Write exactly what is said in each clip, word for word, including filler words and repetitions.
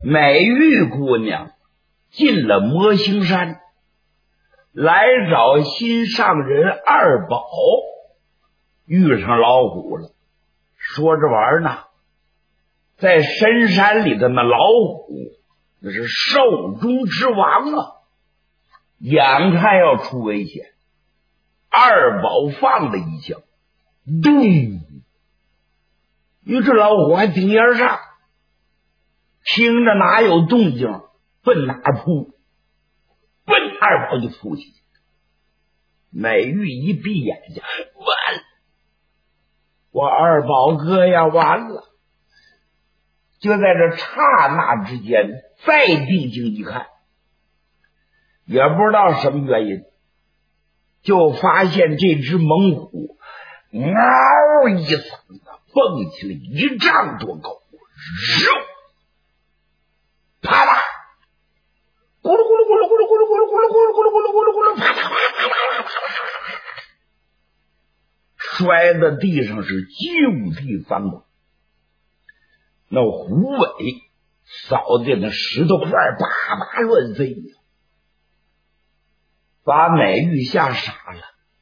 美玉姑娘进了魔星山，来找心上人二宝，遇上老虎了。说着玩呢，在深山里的那老虎那是兽中之王啊，眼看要出危险，二宝放了一枪，咚！于是老虎还顶烟上，听着哪有动静，奔哪扑，奔二宝就扑起。美玉一闭眼睛，完了，我二宝哥呀，完了！就在这刹那之间，再定睛一看，也不知道什么原因，就发现这只猛虎嗷一嗓子蹦起了一丈多高，肉啪啦，咕噜咕噜咕噜咕噜咕噜咕噜咕噜咕噜咕噜咕噜咕噜咕噜，啪啦啪啦啪啦啪啦，摔在地上是就地翻滚。那虎尾扫的那石头块叭叭乱飞，把美玉吓傻了，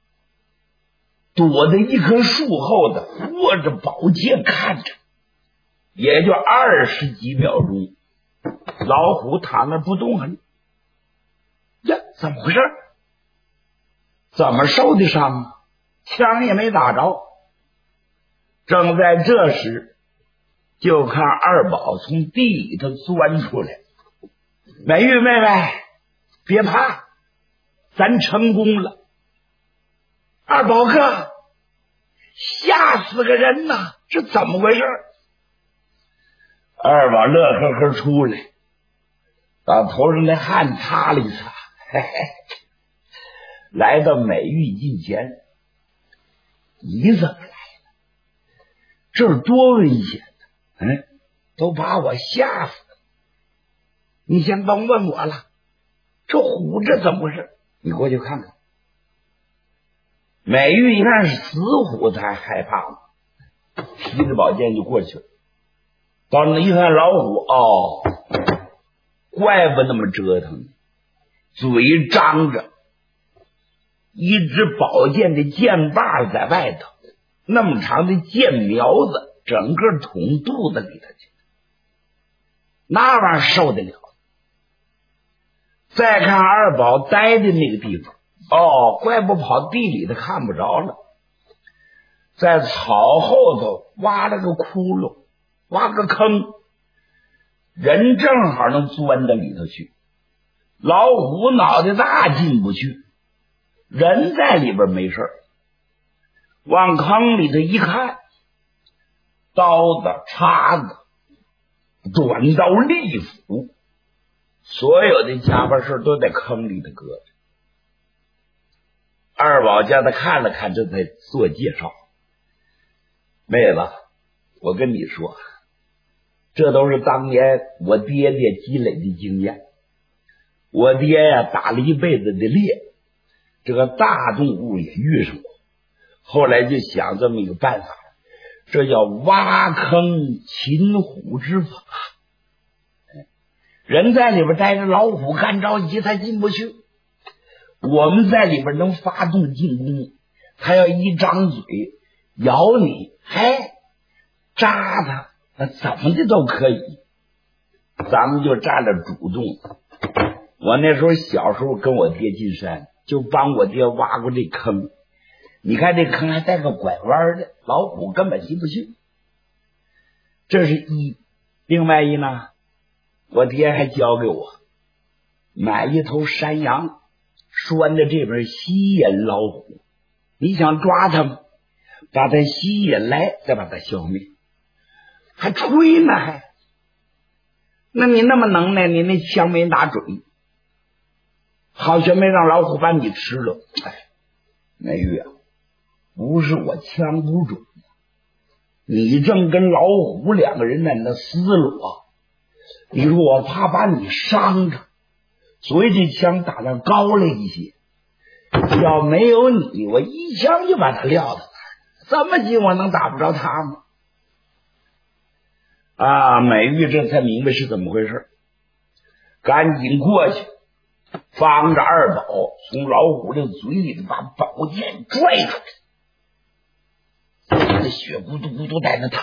躲在一棵树后的握着宝剑看着。也就二十几秒钟，老虎躺那不动弹。呀，怎么回事？怎么受的伤啊？枪也没打着。正在这时，就看二宝从地里头钻出来。美玉妹妹，别怕，咱成功了。二宝哥，吓死个人呐，这怎么回事？二宝乐呵呵出来，把头上的汗擦了一擦，嘿嘿，来到美玉近前。你怎么来了？这是多危险的，嗯，都把我吓死了。你先甭问我了，这虎这怎么回事？你过去看看。美玉一看是死虎，才害怕了，提着宝剑就过去了。到那一看老虎，哦，怪不那么折腾，嘴张着，一支宝剑的剑把在外头，那么长的剑苗子整个捅肚子里头去，那玩意儿受得了？再看二宝待的那个地方，哦，怪不跑地里头看不着了，在草后头挖了个窟窿，挖个坑，人正好能钻到里头去。老虎脑袋大进不去，人在里边没事，往坑里头一看，刀子、叉子、短刀、利斧，所有的家伙事都在坑里头搁着。二宝叫他看了看，这才做介绍。妹子，我跟你说，这都是当年我爹爹积累的经验。我爹呀，打了一辈子的猎，这个大动物也遇上过，后来就想这么一个办法，这叫挖坑擒虎之法。人在里边待着，老虎干着急，他进不去。我们在里边能发动进攻，他要一张嘴咬你，哎，扎他，那怎么的都可以。咱们就占了主动。我那时候小时候跟我爹进山，就帮我爹挖过这坑。你看这坑还带个拐弯的，老虎根本进不去。这是一。另外一呢，我爹还教给我买一头山羊，拴在这边吸引老虎。你想抓它吗？把它吸引来，再把它消灭。还吹呢还？那你那么能耐，你那枪没打准，好学没让老虎把你吃了。哎，美玉啊，不是我枪不准，你正跟老虎两个人在那厮裸，你说我怕把你伤着，所以这枪打得高了一些。要没有你，我一枪就把他撂到那儿，这么近我能打不着他吗？啊，美玉这才明白是怎么回事。 赶紧过去，放着二宝从老虎的嘴里把宝剑拽出来，这血咕嘟咕嘟在那淌。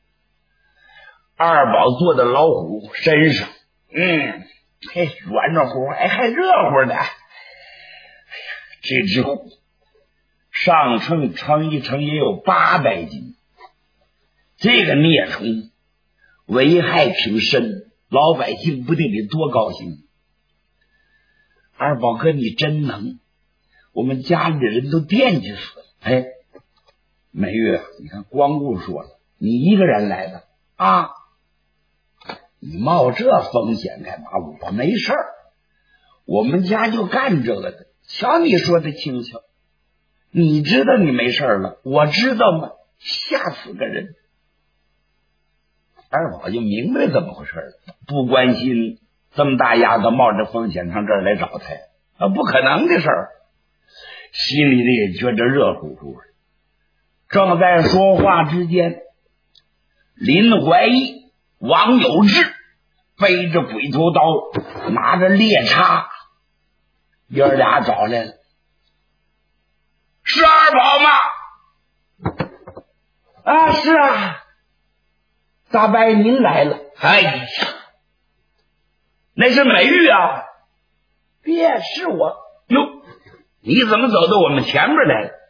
二宝坐在老虎身上，嗯，还软着乎，哎，还热乎呢。哎呀，这只虎上称称一称也有八百斤，这个孽虫危害挺深，老百姓不定得多高兴。二宝哥你真能，我们家里的人都惦记死了。哎，美玉，你看光顾说了，你一个人来的啊？你冒这风险干嘛？我没事儿，我们家就干这个的。瞧你说的轻巧，你知道你没事了，我知道吗？吓死个人。二宝就明白怎么回事了，不关心这么大丫头冒着风险上这儿来找他啊，不可能的事儿，心里的也觉着热乎乎的。正在说话之间，林怀义、王有志背着鬼头刀，拿着猎叉，爷儿俩找来了。是二宝吗？啊，是啊。大伯您来了。哎呀，那是美玉啊。别是我。哟，你怎么走到我们前面来了？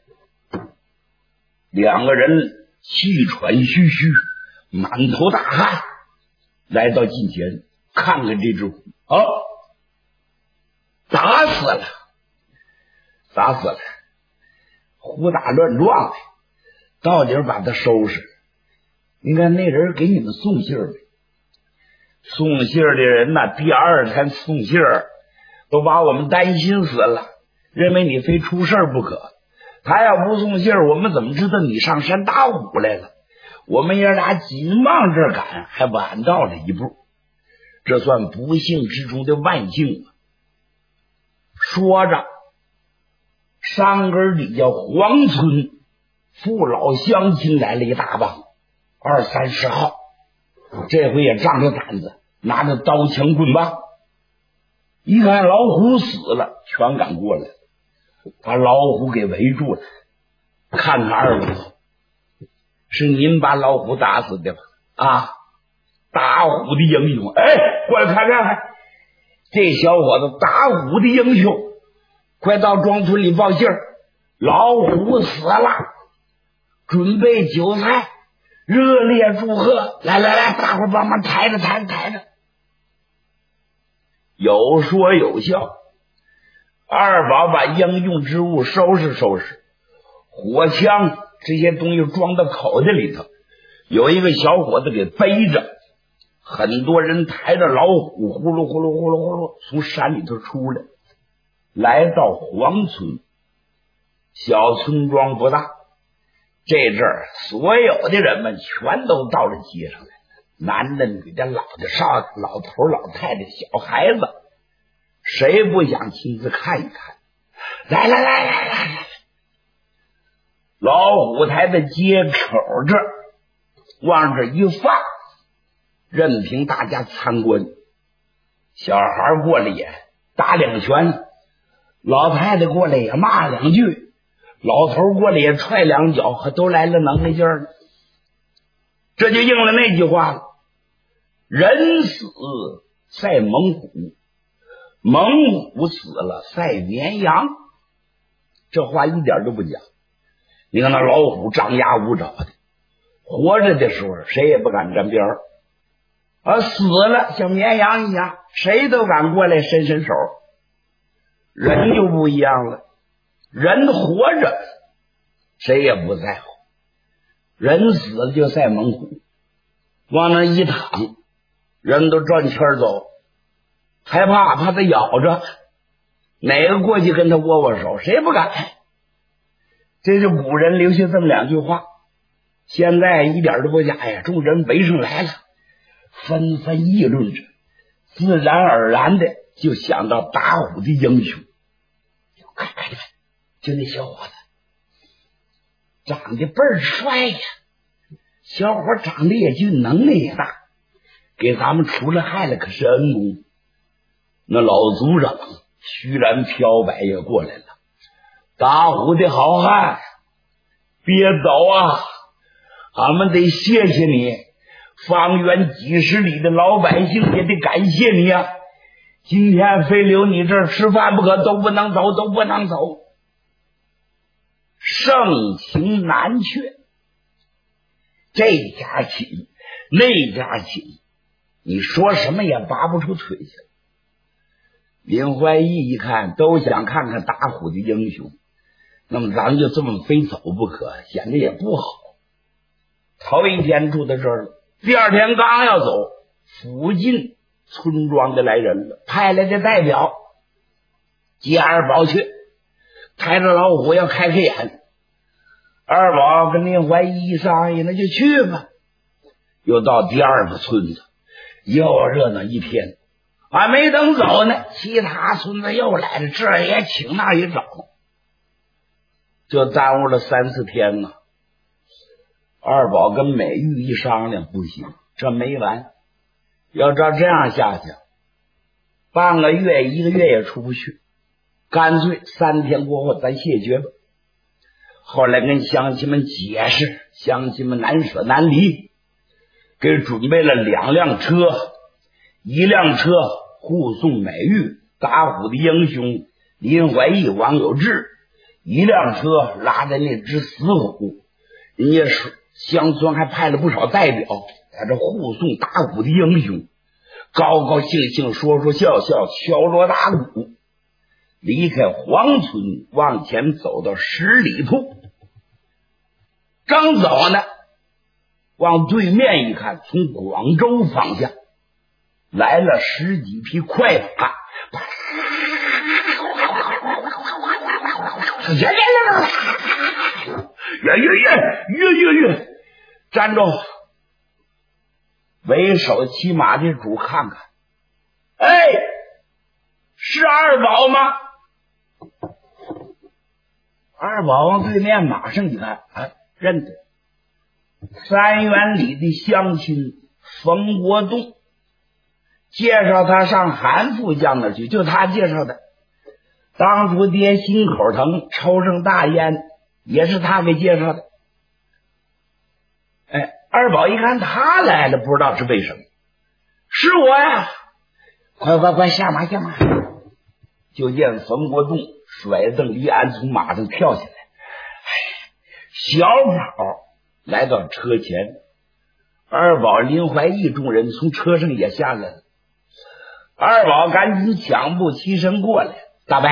两个人气喘吁吁，满头大汗，来到近前，看看这只虎。哦，打死了，打死了，胡打乱撞的，到底把他收拾。你看那人给你们送信儿，送信儿的人呐，第二天送信儿都把我们担心死了，认为你非出事儿不可。他要不送信儿，我们怎么知道你上山打虎来了？我们爷俩紧往这儿赶，还晚到了一步，这算不幸之中的万幸啊！说着，山根底下黄村父老乡亲来了一大帮，二三十号，这回也仗着胆子，拿着刀枪棍棒，一看老虎死了，全赶过来，把老虎给围住了。看看二位，是您把老虎打死的吧？啊，打虎的英雄！哎，过来看看，这小伙子打虎的英雄，快到庄村里报信儿，老虎死了，准备酒菜，热烈祝贺！来来来，大伙帮忙抬着抬着抬着。有说有笑，二宝把应用之物收拾收拾，火枪这些东西装到口袋里头，有一个小伙子给背着，很多人抬着老虎呼噜呼噜呼噜呼噜从山里头出来，来到黄村。小村庄不大，这阵儿所有的人们全都到了街上来，男的女的老的少的，老头老太太小孩子，谁不想亲自看一看？来来来来来来，老虎台的街口这儿往这一放，任凭大家参观。小孩过来也打两拳，老太太过来也骂两句，老头过来也踹两脚，都来了能耐劲儿了。这就应了那句话了，人死赛猛虎，猛虎死了赛绵羊。这话一点都不假。你看那老虎张牙舞爪的，活着的时候谁也不敢沾边儿，而死了像绵羊一样，谁都敢过来伸伸手。人就不一样了，人活着谁也不在乎，人死了就赛猛虎，往那一躺，人都转圈走，害怕怕他咬着，哪个过去跟他握握手，谁不敢。这就古人留下这么两句话，现在一点都不假呀。众人围上来了，纷纷议论着，自然而然的就想到打虎的英雄。看看看，就那小伙子长得倍儿帅呀，小伙长得也俊，能耐也大，给咱们除了害了可是恩公。 那老族长虚然飘摆也过来了。打虎的好汉，别走啊，俺们得谢谢你，方圆几十里的老百姓也得感谢你啊！今天非留你这儿吃饭不可，都不能走，都不能走。盛情难却，这家亲那家亲，你说什么也拔不出腿去。林怀义一看，都想看看打虎的英雄，那么咱们就这么非走不可，显得也不好。头一天住在这儿了，第二天刚要走，附近村庄的来人了，派来的代表接二宝去，抬着老虎要开开眼。二宝跟林怀义一商议，那就去吧。又到第二个村子，又热闹一天，还没等走呢，其他村子又来了，这也请那也找，就耽误了三四天呢。二宝跟美玉一商量，不行，这没完，要照这样下去，半个月一个月也出不去，干脆三天过后咱谢绝吧。后来跟乡亲们解释，乡亲们难舍难离，给准备了两辆车，一辆车护送美玉打虎的英雄林怀义、王有志，一辆车拉着那只死虎。人家是乡村还派了不少代表在这护送打虎的英雄，高高兴兴说说笑笑，敲锣打鼓，离开黄村往前走到十里铺，刚走呢，往对面一看，从广州方向来了十几匹快马，越越越越越越站住！为首骑马的主看看，哎，是二宝吗？二宝往对面马上一看，哎，认得，三元里的乡亲冯国栋，介绍他上韩副将那去，就他介绍的。当初爹心口疼，抽上大烟，也是他给介绍的。哎，二宝一看他来了，不知道是为什么，是我呀！快快快，下马下马！就见冯国栋甩蹬离鞍，从马上跳下来，小跑来到车前。二宝、林怀义众人从车上也下来了。二宝赶紧抢步起身过来，大伯，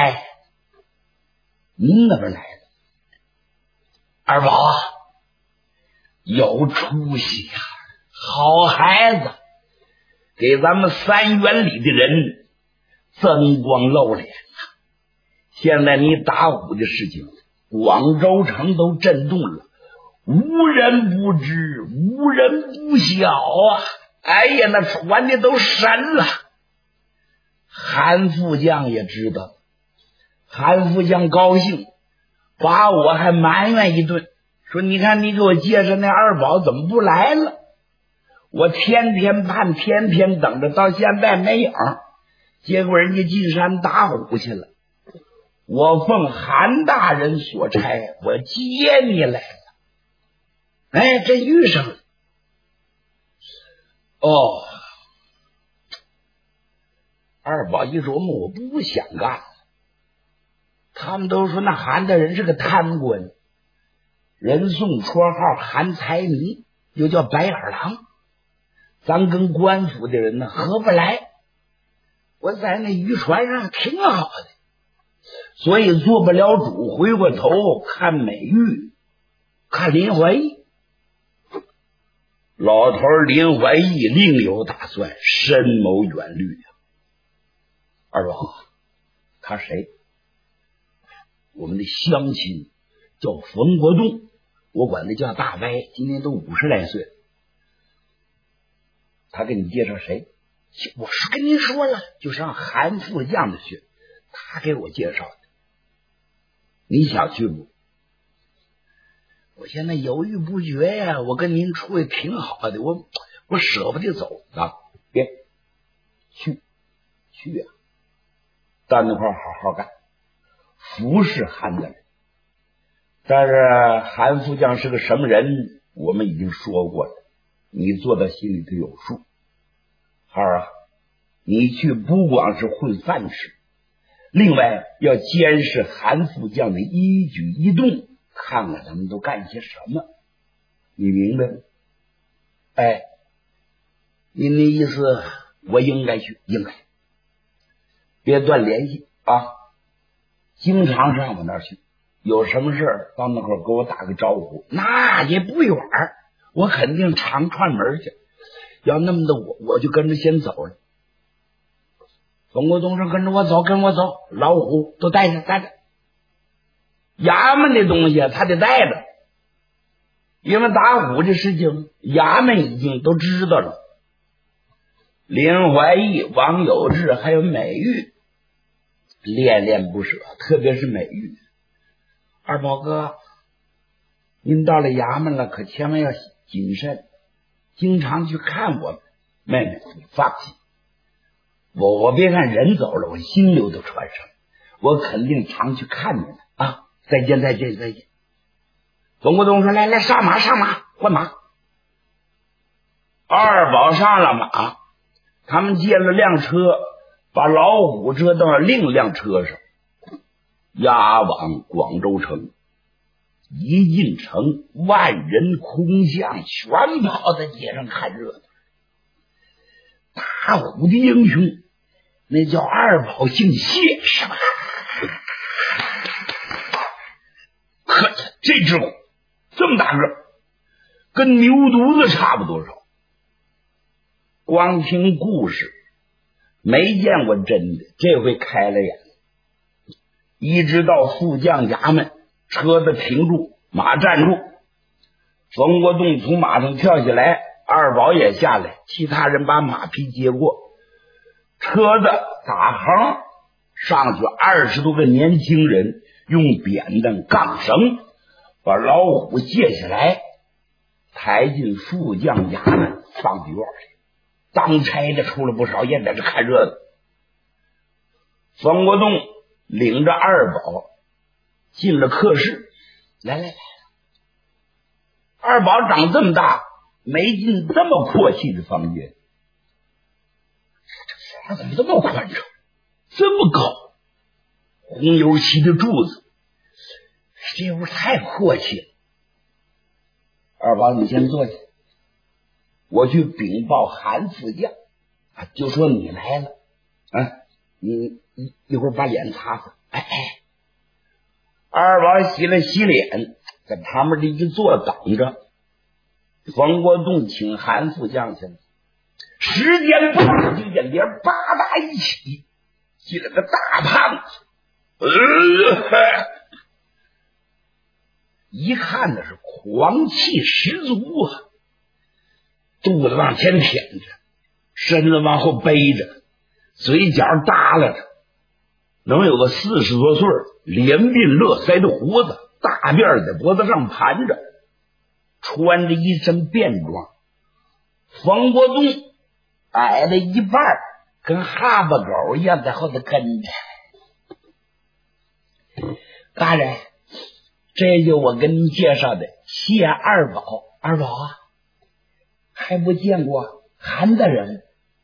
您那边来了。二宝啊，有出息呀、啊，好孩子，给咱们三元里的人增光露脸了。现在你打虎的事情，广州城都震动了，无人不知，无人不晓啊！哎呀，那传的都神了。韩副将也知道，韩副将高兴，把我还埋怨一顿，说你看你给我介绍那二宝怎么不来了？我天天盼，天天等着，到现在没影，结果人家进山打虎去了。我奉韩大人所差，我接你来了。哎，这遇上了。哦，二宝一琢磨，我不想干了。他们都说那韩大人是个贪官，人送绰号韩财迷，又叫白眼狼，咱跟官府的人呢合不来。我在那渔船上挺好的，所以做不了主，回过头看美玉，看林怀义。老头林怀义另有打算，深谋远虑啊。二宝，他谁？我们的乡亲叫冯国栋，我管他叫大歪，今年都五十来岁。他给你介绍谁？我是跟您说了，就上韩副将的去，他给我介绍的。你想去不？我现在犹豫不决呀，我跟您处的挺好的，我我舍不得走啊！别去去呀、啊！ 到那块好好干，服侍韩大人。但是韩副将是个什么人，我们已经说过了，你做到心里头有数。孩儿啊，你去不光是混饭吃，另外要监视韩副将的一举一动，看看他们都干些什么，你明白吗？哎，您的意思我应该去，应该别断联系啊，经常上我那儿去，有什么事儿到那会儿给我打个招呼，那也不远，我肯定常串门去。要那么的我我就跟着先走了。冯国忠说跟着我走，跟我走，老虎都带着带着。衙门的东西他得带着，因为打虎的事情衙门已经都知道了。林怀义、王有志还有美玉恋恋不舍，特别是美玉。二宝哥，您到了衙门了，可千万要谨慎，经常去看我们。妹妹，你放心，我我别看人走了，我心流都传上，我肯定常去看你们啊！再见，再见，再见。冯国忠说：“来来，上马，上马，换马。”二宝上了马，他们借了辆车，把老虎车到了另一辆车上，押往广州城。一进城，万人空巷，全跑在街上看热闹。打虎的英雄，那叫二宝，姓谢，是吧？可这只虎这么大个，跟牛犊子差不多少。光听故事没见过真的，这回开了眼。一直到副将衙门，车子停住，马站住，冯国栋从马上跳下来，二宝也下来，其他人把马匹接过，车子打横上去，二十多个年轻人用扁担杠绳把老虎卸下来，抬进副将衙门，放进院里。当差的出了不少，也在这看热闹。冯国栋领着二宝进了客室，来来来，二宝长这么大没进这么阔气的房间，这房怎么这么宽敞，这么高，红油漆的柱子，这屋太阔气了。二宝，你先坐下，我去禀报韩副将，就说你来了啊，你一一会儿把脸擦擦。哎哎，二宝洗了洗脸，在旁边的一坐等着。冯国栋请韩副将去了，时间不大，就见脸吧嗒一起，进了个大胖子，呃，一看那是狂气十足啊，肚子往前舔着，身子往后背着，嘴角耷拉着，能有个四十多岁，连鬓络腮的胡子，大辫在脖子上盘着，穿着一身便装。冯国栋矮了一半，跟哈巴狗一样在后头跟着。大人，这就我跟您介绍的谢二宝。二宝啊，还不见过韩大人。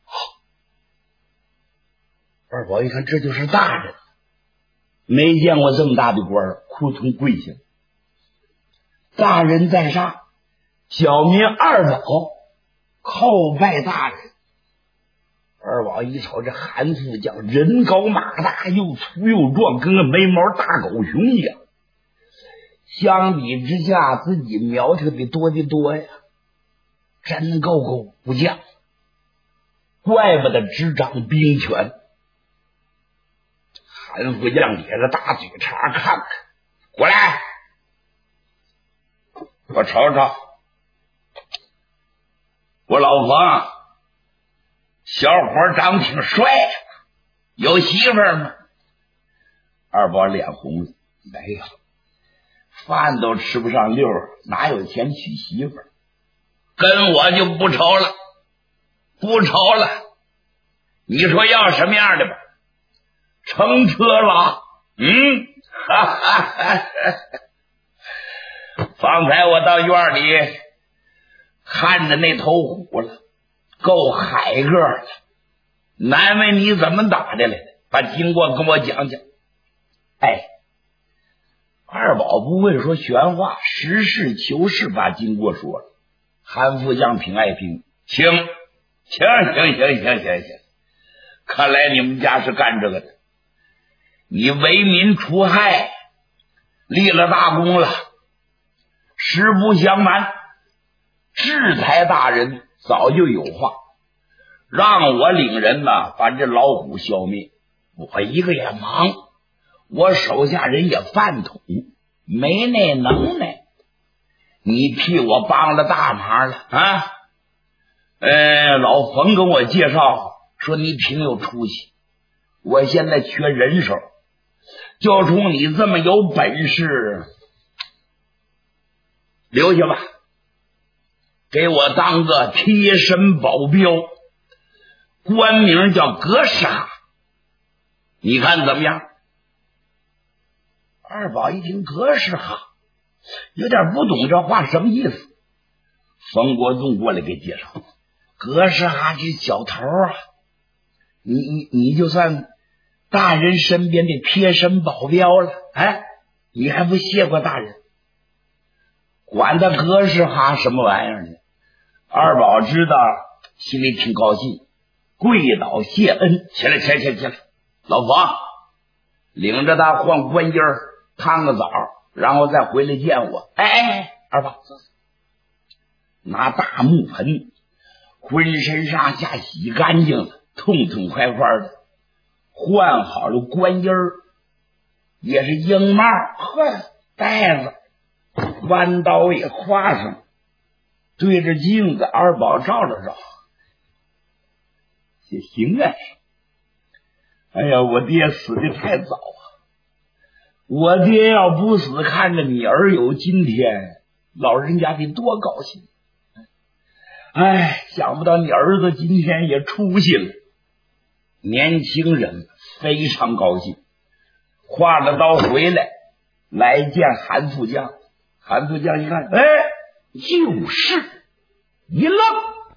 二宝一看，这就是大人，没见过这么大的官，扑通跪下。大人在上，小民二宝叩拜大人。二宝一瞅，这韩副将人高马大，又粗又壮，跟个没毛大狗熊一样，相比之下自己苗条的多的多呀，真够个武将，怪不得执掌兵权。韩副将咧着大嘴茬看看，过来，我瞅瞅，我老冯小伙长挺帅，有媳妇儿吗？二宝脸红了，没有，饭都吃不上溜，哪有钱娶媳妇儿？跟我就不愁了，不愁了。你说要什么样的吧？ 乘车了。嗯，哈哈哈哈。方才我到院里看着那头虎了，够海个的，难为你怎么打的来的？把经过跟我讲讲。哎，二宝不会说玄话，实事求是把经过说了。韩副将挺爱听，行行行行行行行，看来你们家是干这个的，你为民除害，立了大功了。实不相瞒，制裁大人早就有话，让我领人呢把这老虎消灭。我一个也忙，我手下人也饭桶，没那能耐。你替我帮了大忙了啊！呃，老冯跟我介绍说你挺有出息，我现在缺人手，就冲你这么有本事，留下吧，给我当个贴身保镖，官名叫格杀，你看怎么样？二宝一听格杀哈，有点不懂这话什么意思。冯国栋过来给介绍，格杀这小头啊，你你你就算大人身边的贴身保镖了，哎，你还不谢过大人？管他格式哈什么玩意儿呢？二宝知道，心里挺高兴，跪倒谢恩，起来起来起来起来，老冯领着他换官衣儿，烫个澡，然后再回来见我。哎哎，二宝拿大木盆，浑身上下洗干净了，痛痛快快的，换好了官衣儿，也是鹰帽，呵，带子。弯刀也画上，对着镜子，二宝照了照，也行啊。哎呀，我爹死的太早啊！我爹要不死，看着你儿有今天，老人家得多高兴。哎，想不到你儿子今天也出息了，年轻人非常高兴。画了刀回来，来见韩副将。韩副将一看，哎，就是一愣，